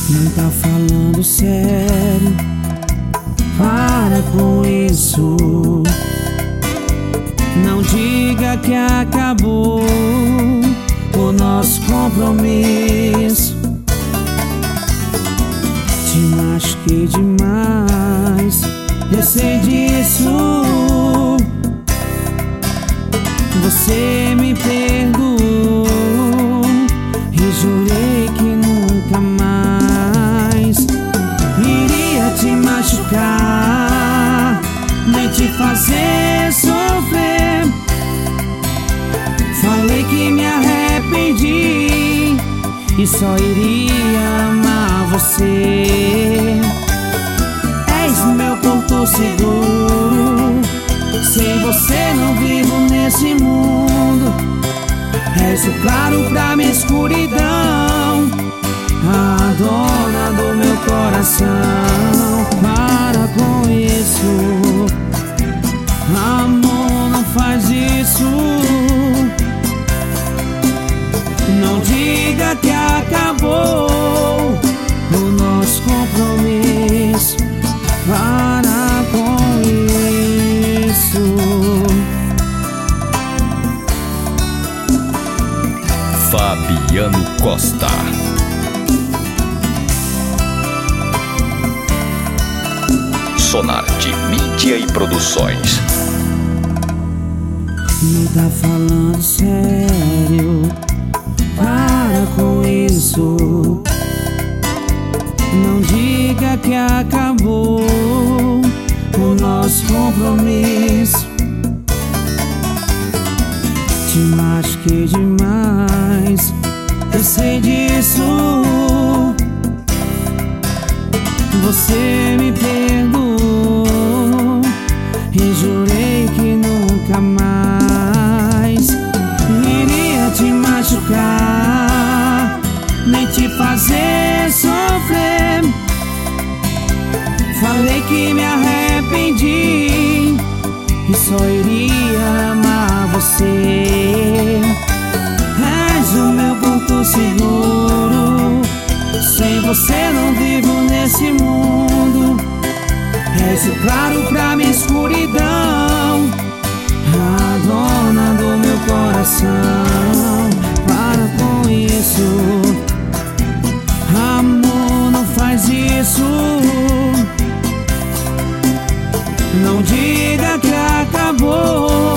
Não tá falando sério, para com isso. Não diga que acabou o nosso compromisso. Te machuquei demais, eu sei disso. Você me perdoou e jurei que nunca mais iria te machucar, nem te fazer sofrer. Falei que me arrependi e só iria amar você. És meu porto seguro, sem você não vivo nesse mundo. És o claro pra minha escuridão, a dona do meu coração. Para com isso, amor, não faz isso. Não diga que acabou o nosso compromisso. Para com isso. Fabiano Costa. Sonarte Mídia e Produções. Não tá falando sério, para com isso. Não diga que acabou o nosso compromisso. Te machuquei demais, eu sei disso. Você me perdoou e jurei que nunca mais iria te machucar, nem te fazer sofrer. Falei que me arrependi e só iria amar você. És o meu porto seguro, sem você não vivo nesse mundo. És o claro pra minha escuridão, a dona do meu coração. Para com isso, amor, não faz isso. Não diga que acabou